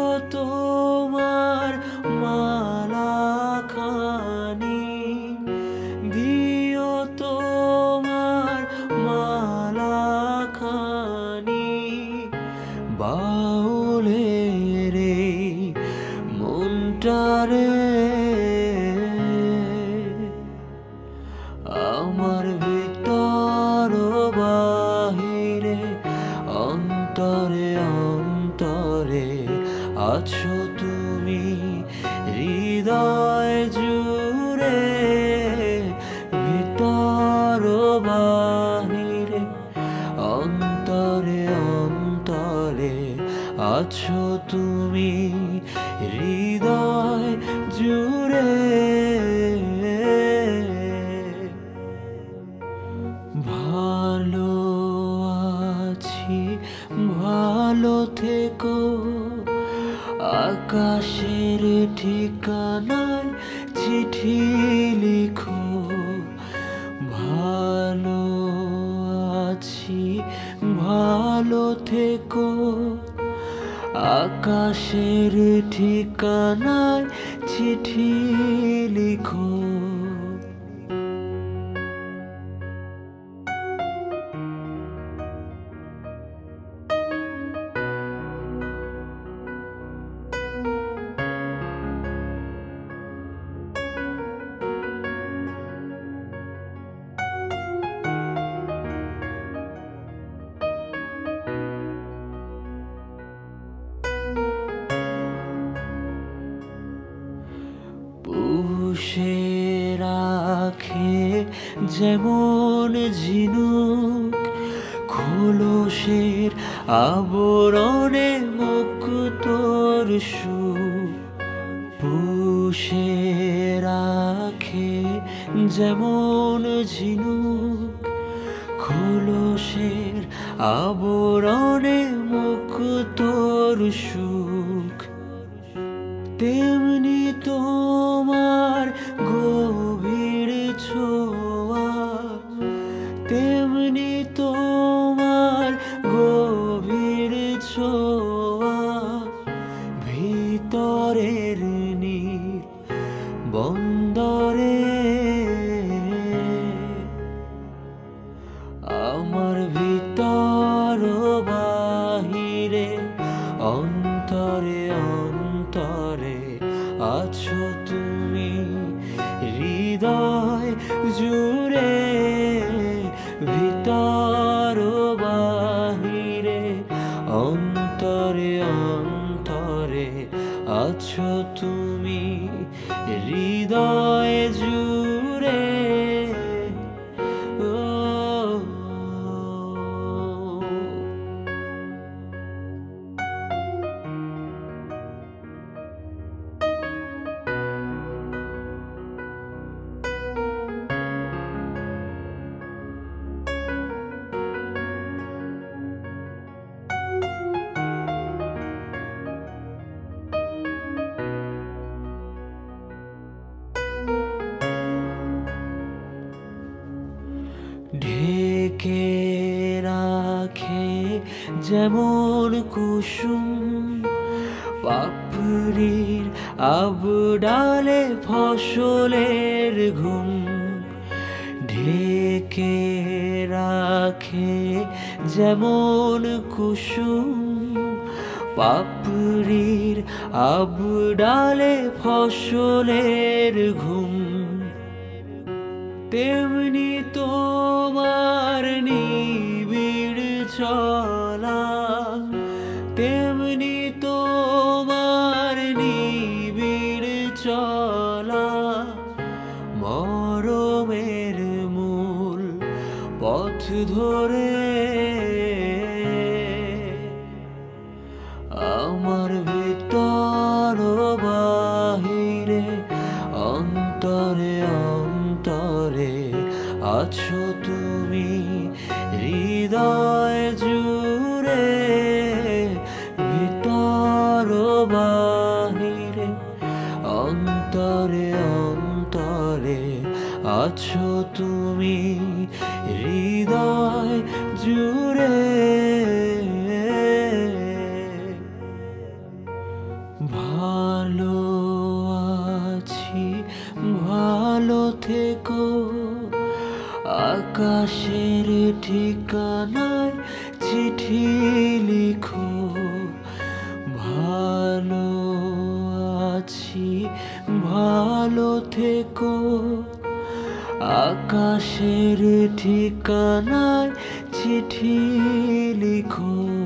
তোমার মালাখানি, দিও তোমার মালাখানি, বাউলের এই মনটারে আমার ভিতর বাহিরে অন্তরে অন্তরে আছো তুমি হৃদয় জুড়ে, ভিতর বাহিরে অন্তরে অন্তরে আছো তুমি হৃদয় জুড়ে। ভালো আছি ভালো থেকো, আকাশের ঠিকানায় চিঠি লিখো। ভালো আছি ভালো থেকো, আকাশের ঠিকানায় চিঠি লিখো। পুষে রাখে যেমন ঝিনুক, খোলসের আবরণে মুক্তোর সুখ। পুষে রাখে যেমন ঝিনুক, খোলসের আবরণে মুক্তোর সুখ। তেমনি তোমার গভীর ছোঁয়া, তেমনি তোমার গভীর ছোঁয়া, ভিতরের নীল বন্দরে আমার ভিতর বাহিরে অন্তরে অন্তরে আছো তুমি হৃদয় জুড়ে, ভিতর বাহিরে অন্তরে অন্তরে আছো তুমি হৃদয় জুড়ে। ঢেকে রাখে যেমন কুসুম, পাপড়ির আবডালে ফসলের ঘুম। ঢেকে রাখে যেমন কুসুম, পাপড়ির আবডালে ফসলের ঘুম। তেমনি তোমার নিবিড় চলা, তেমনি তোমার নিবিড় চলা, মরমের মূল পথ ধরে আমার ভিতর বাহিরে অন্তরে অন্তরে আছো তুমি হৃদয় জুড়ে, ভিতর বাহিরে অন্তরে অন্তরে আছো তুমি হৃদয় জুড়ে। থেকো, আকাশের ঠিকানায় চিঠি লিখো। ভালো আছি, ভালো থেকো, আকাশের ঠিকানায় চিঠি লিখো।